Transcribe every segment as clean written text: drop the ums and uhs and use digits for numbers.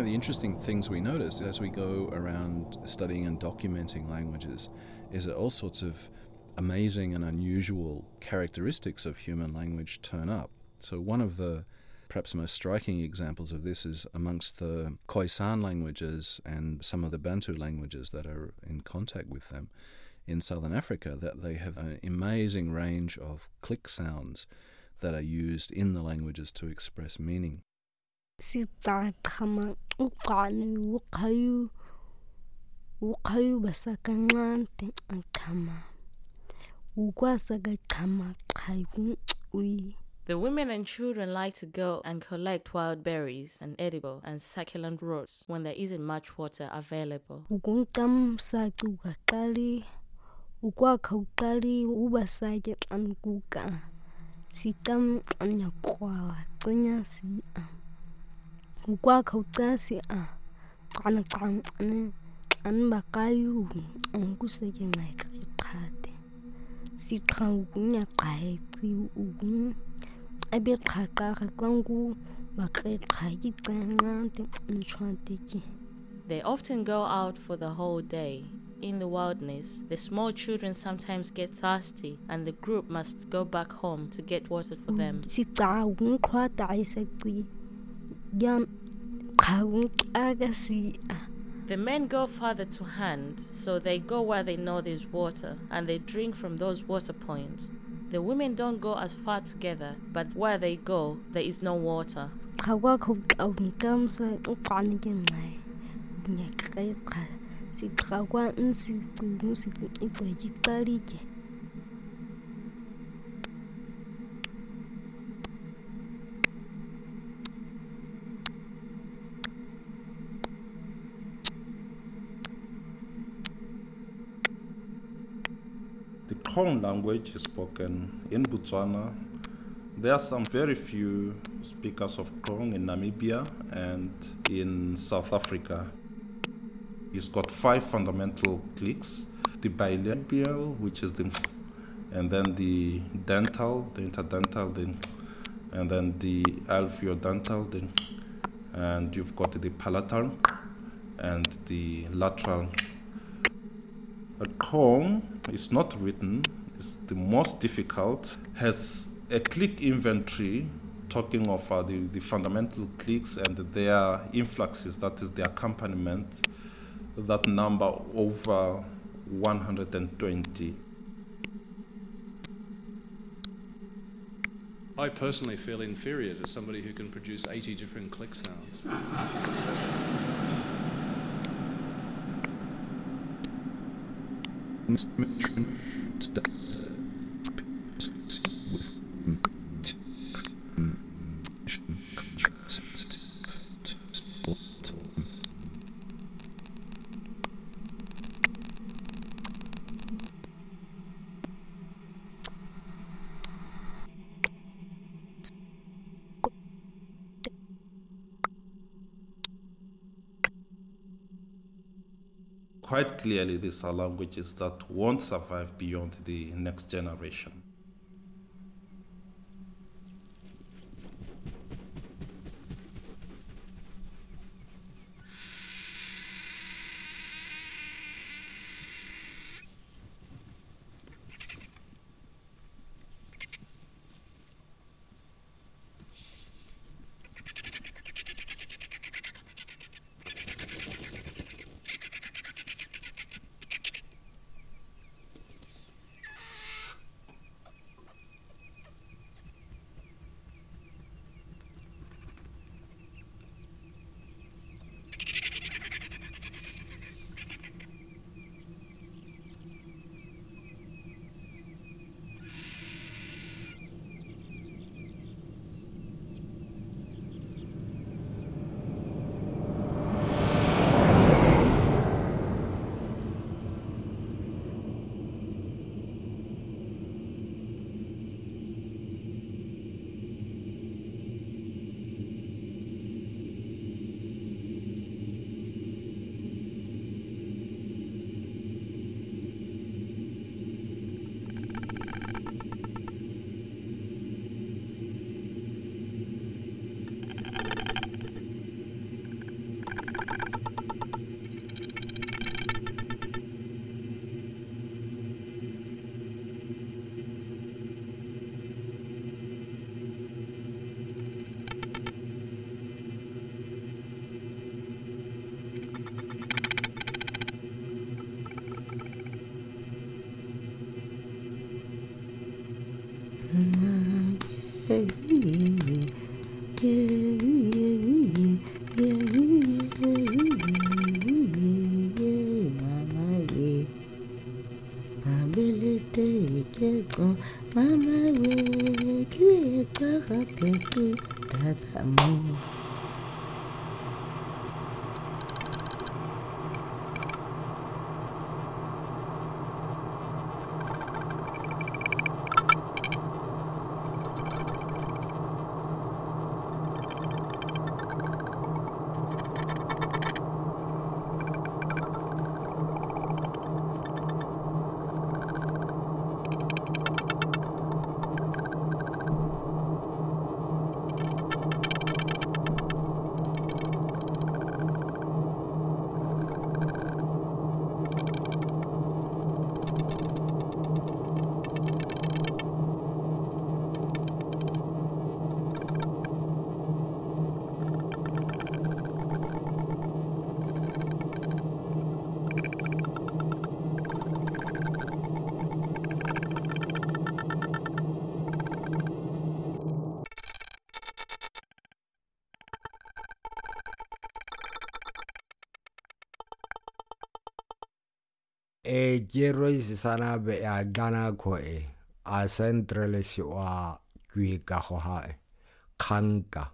the interesting things we notice as we go around studying and documenting languages is that all sorts of amazing and unusual characteristics of human language turn up. So one of the perhaps most striking examples of this is amongst the Khoisan languages and some of the Bantu languages that are in contact with them in southern Africa, that they have an amazing range of click sounds that are used in the languages to express meaning. The women and children like to go and collect wild berries and edible and succulent roots when there isn't much water available. They often go out for the whole day. In the wilderness, the small children sometimes get thirsty and the group must go back home to get water for them. The men go farther to hand, so they go where they know there's water and they drink from those water points. The women don't go as far together, but where they go, there is no water. The Kong language is spoken in Botswana. There are some very few speakers of Kong in Namibia and in South Africa. It's got 5 fundamental clicks: the bilabial, which is the, and then the dental, the interdental, and then the alveodental, and you've got the palatal and the lateral. A Kong is not written, it's the most difficult, has a click inventory talking of the fundamental clicks and their influxes, that is the accompaniment, that number over 120. I personally feel inferior to somebody who can produce 80 different click sounds. Quite clearly, these are languages that won't survive beyond the next generation. Mama we kue kaka peku tatamu. Jero isana be a gana ko a central si wa kwi ka go ha khanka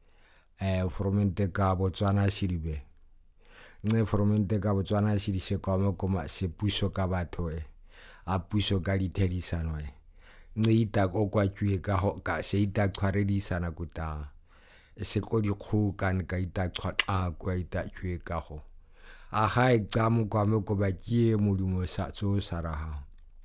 fromente ka Botswana shiribe ne fromente ka Botswana shiri se kwa mo koma se puso ka batho a puso ka ditherisano ne ita ko kwa kwi ka ho ka se ita khwaredisana kuta se ko di khukan ka ita khwa kwa ita kwi ka ho a ga exam kwa mo ko ba tie modumo sa tso saraha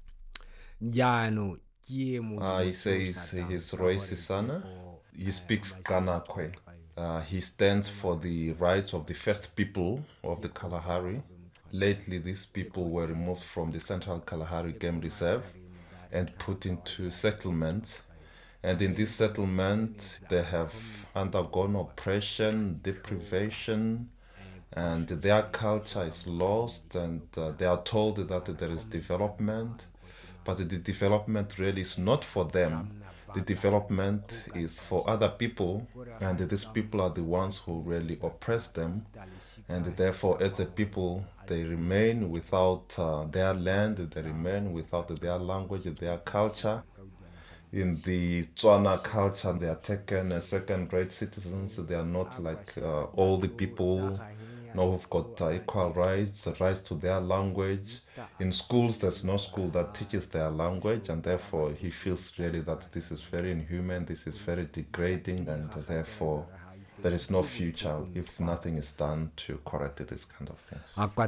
jano tie mo He says he's Royce Sana. He speaks Kanakwe. He stands for the rights of the first people of the Kalahari. Lately, these people were removed from the Central Kalahari Game Reserve and put into settlements. And in this settlement, they have undergone oppression, deprivation, and their culture is lost, and they are told that there is development, but the development really is not for them. The development is for other people, and these people are the ones who really oppress them, and therefore as a people they remain without their land, they remain without their language, their culture. In the Tswana culture, they are taken as second-rate citizens. They are not like all the people. No, we've got equal rights, rights to their language. In schools, there's no school that teaches their language, and therefore he feels really that this is very inhuman, this is very degrading, and therefore there is no future if nothing is done to correct this kind of thing.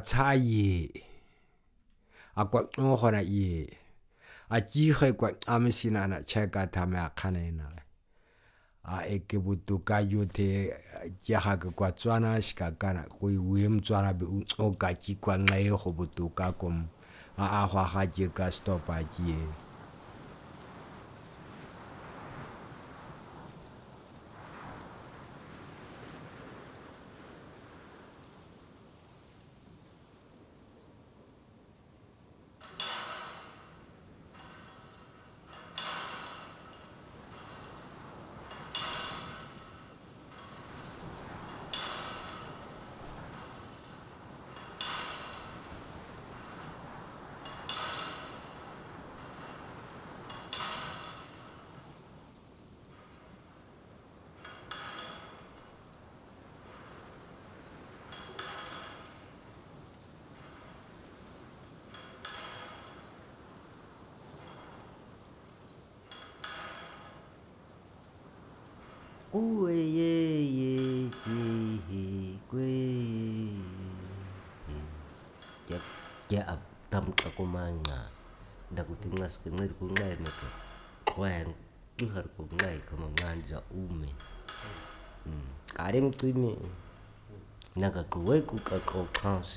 A tshige kwa amsina na cheka thame a khanena a eke butuka yote tshega ke kwa Tswana shikakana go iwe Mtswana be o ka tshikwa ngai go butuka kom a gwa ga tse ka stopa tsie Uwe ye kwe ya abdam kakumanga ndakutingas kenir kungai meke kwen tuhar kungai kamanganja ume karim kimi naga kuwe kukako kansi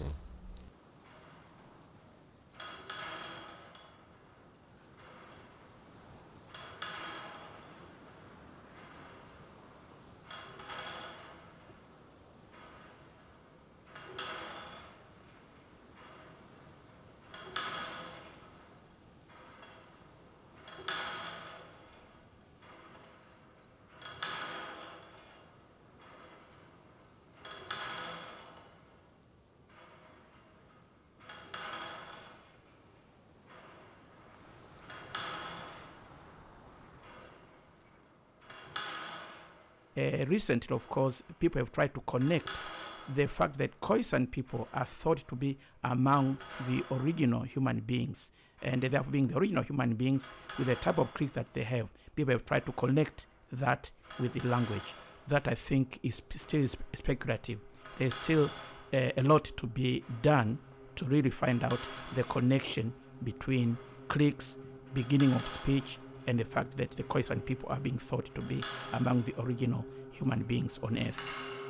recently, of course, people have tried to connect the fact that Khoisan people are thought to be among the original human beings, and therefore being the original human beings with the type of creed that they have. People have tried to connect that with the language. That, I think, is still speculative. There's still a lot to be done to really find out the connection between cliques, beginning of speech, and the fact that the Khoisan people are being thought to be among the original human beings on earth.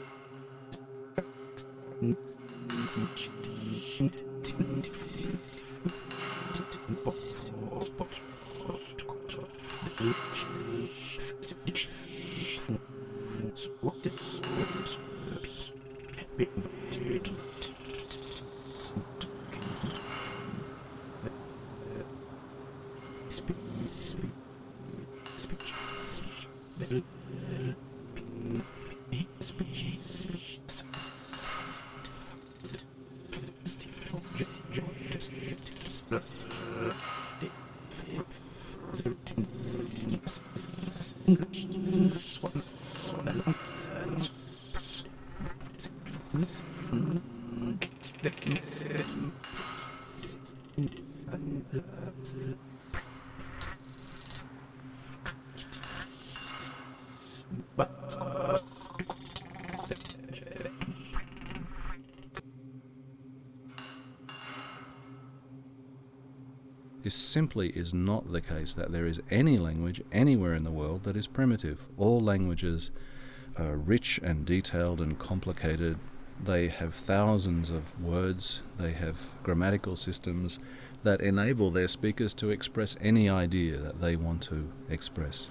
It simply is not the case that there is any language anywhere in the world that is primitive. All languages are rich and detailed and complicated. They have thousands of words, they have grammatical systems that enable their speakers to express any idea that they want to express.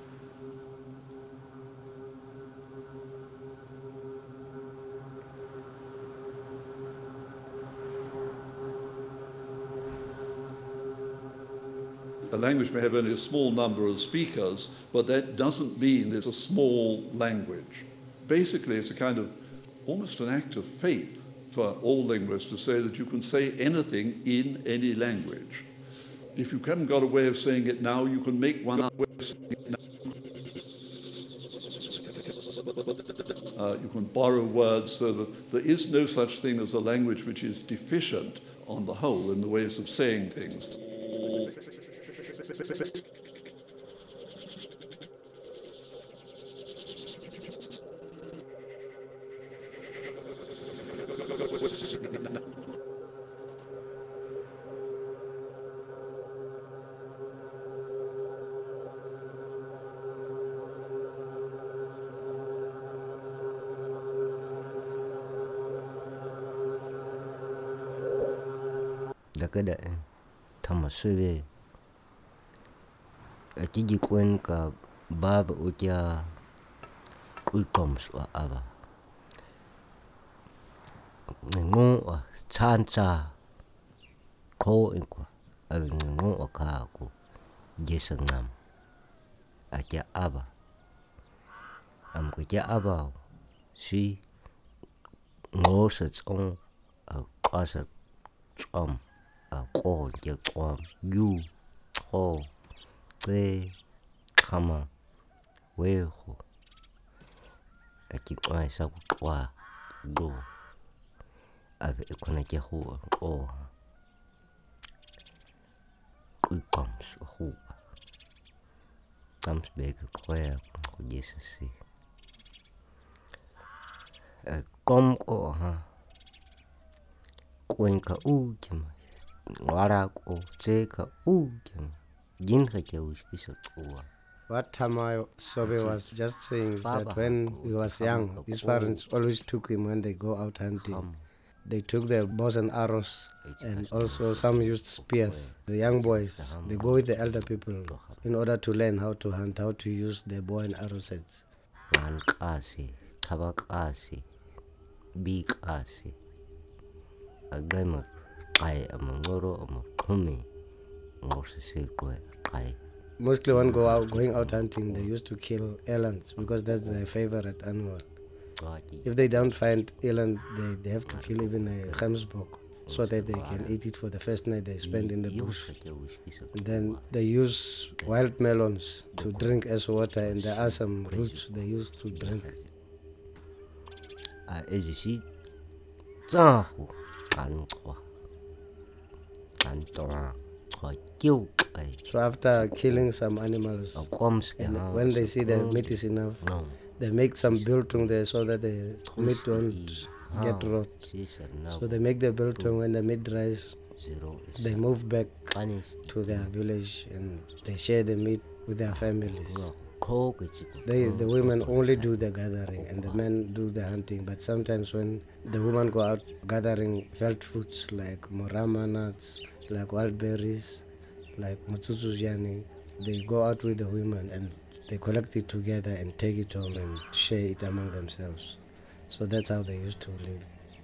A language may have only a small number of speakers, but that doesn't mean it's a small language. Basically, it's a kind of almost an act of faith for all linguists to say that you can say anything in any language. If you haven't got a way of saying it now, you can make one up. You can borrow words, so that there is no such thing as a language which is deficient on the whole in the ways of saying things. Da kada tamaswe atiji kwen ka baba utia kultoms wa ava ngo chancha ko inkwa ave ngo ka ku jesangam atia ava am ko ja ava si ngo sa tsong a qasa tsam a ko je tsam yu ho tse kama weho akiqwa sa kuqwa do ave ikona ke ho ko kuqams ho tams beg qoya ko jesasi kom ko ha kwenka ujima ngara ko tseka ujima jinka ke ushisa tsuwa. What Tamayo Sobe was just saying is that when he was young, his parents always took him when they go out hunting. They took their bows and arrows, and also some used spears. The young boys, they go with the elder people in order to learn how to hunt, how to use their bow and arrow sets. Wankasi, tabakasi, bikasi, agrema kai amangoro amakumi, ngosisi kwe kai. Mostly when going out hunting, they used to kill elands because that's their favorite animal. If they don't find eland, they have to kill even a gemsbok. so that they can eat it for the first night they spend in the bush. And then they use wild melons to drink as water, and there are some roots they use to drink. So after killing some animals, and when they see the meat is enough, they make some biltong there so that the meat don't get rot. So they make the biltong. When the meat dries, they move back to their village and they share the meat with their families. The women only do the gathering and the men do the hunting. But sometimes when the women go out gathering felt fruits like morama nuts, like wild berries, like mutsuzujani, they go out with the women and they collect it together and take it home and share it among themselves. So that's how they used to live.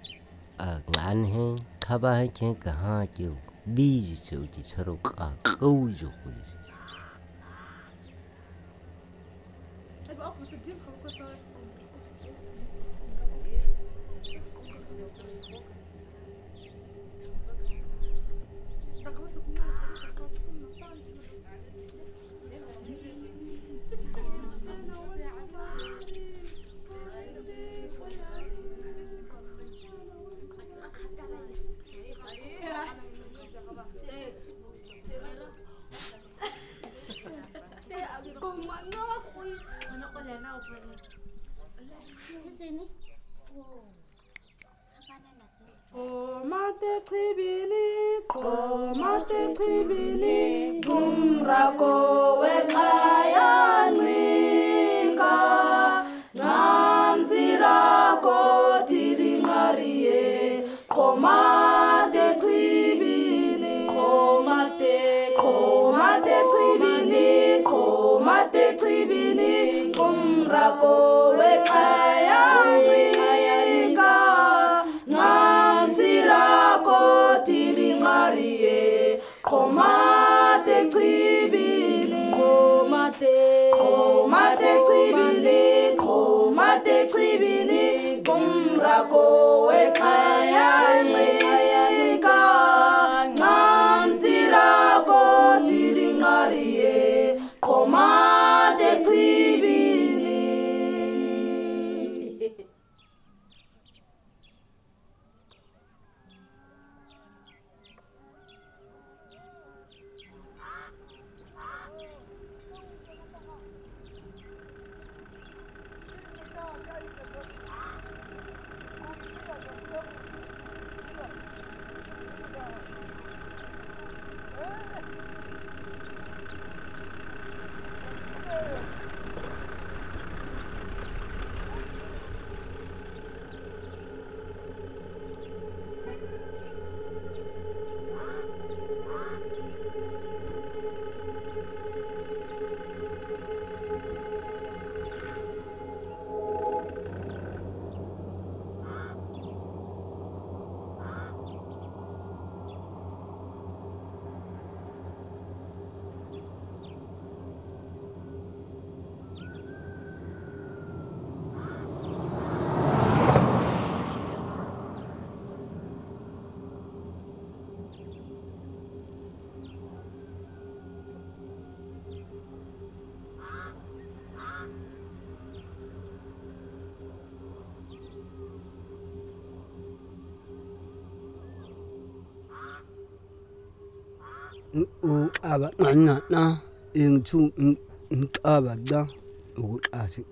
Abangana ingithu ngicaba cha ukuqasi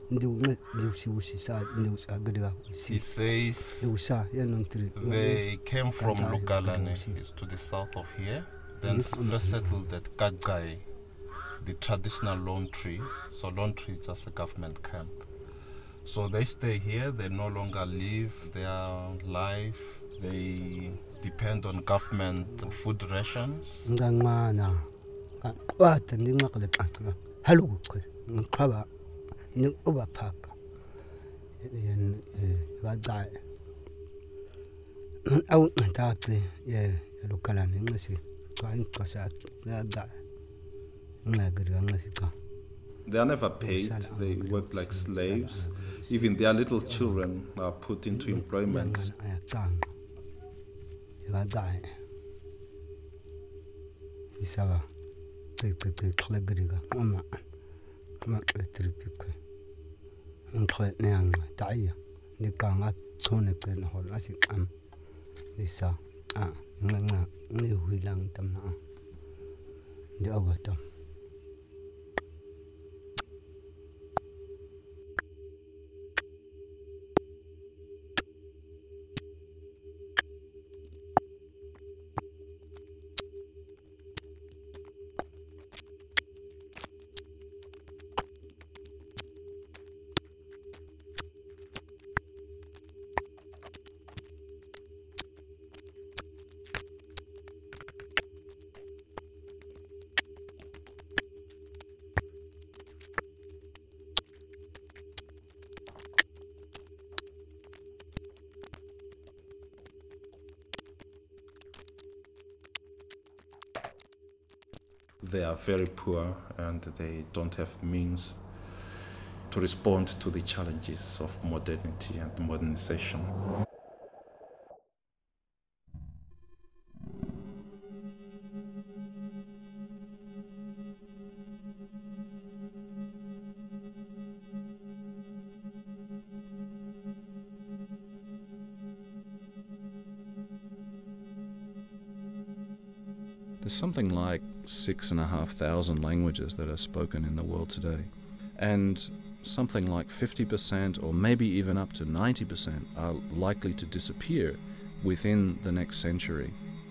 He says they came from Lugalane, it's to the south of here, then first settled at Kagai, the traditional lone tree. So lone tree is just a government camp. So they stay here, they no longer live their life, they depend on government food rations. They are never paid, they work like slaves. Even their little children are put into employment. ngacae isaba xexexexlegriga ma xetripika nxwe neanga taiya nikanga tsone qena hol asiqam isa nganca ngihuilang tamna ndi abatam. They are very poor and they don't have means to respond to the challenges of modernity and modernization. There's something like 6,500 languages that are spoken in the world today, and something like 50% or maybe even up to 90% are likely to disappear within the next century.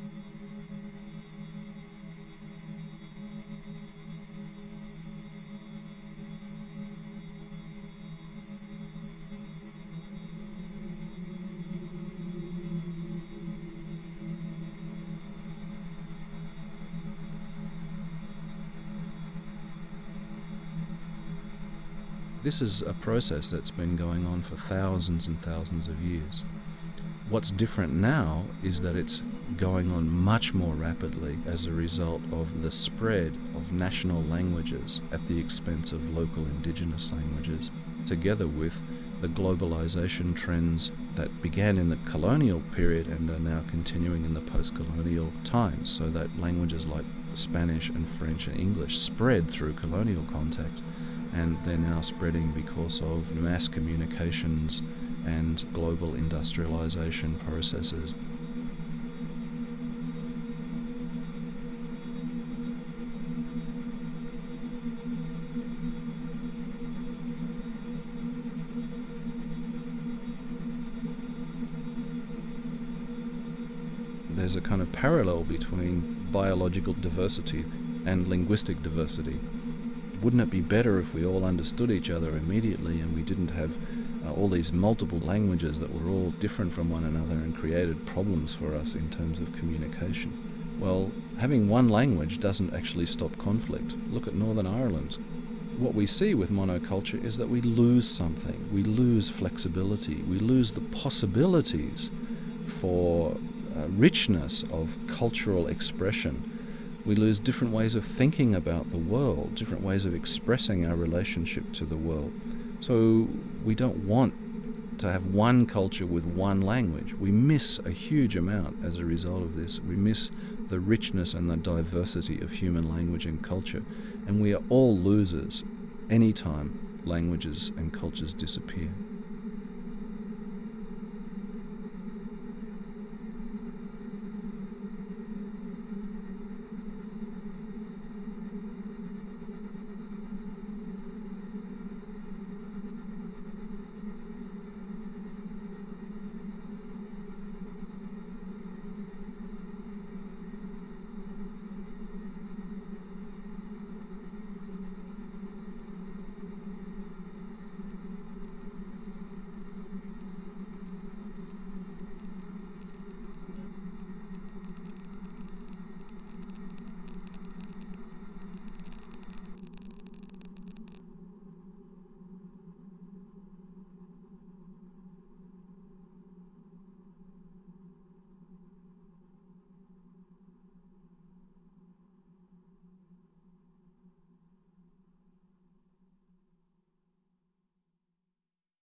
This is a process that's been going on for thousands and thousands of years. What's different now is that it's going on much more rapidly as a result of the spread of national languages at the expense of local indigenous languages, together with the globalization trends that began in the colonial period and are now continuing in the post-colonial times, so that languages like Spanish and French and English spread through colonial contact, and they're now spreading because of mass communications and global industrialization processes. There's a kind of parallel between biological diversity and linguistic diversity. Wouldn't it be better if we all understood each other immediately and we didn't have all these multiple languages that were all different from one another and created problems for us in terms of communication? Well, having one language doesn't actually stop conflict. Look at Northern Ireland. What we see with monoculture is that we lose something. We lose flexibility. We lose the possibilities for richness of cultural expression. We lose different ways of thinking about the world, different ways of expressing our relationship to the world. So we don't want to have one culture with one language. We miss a huge amount as a result of this. We miss the richness and the diversity of human language and culture. And we are all losers anytime languages and cultures disappear.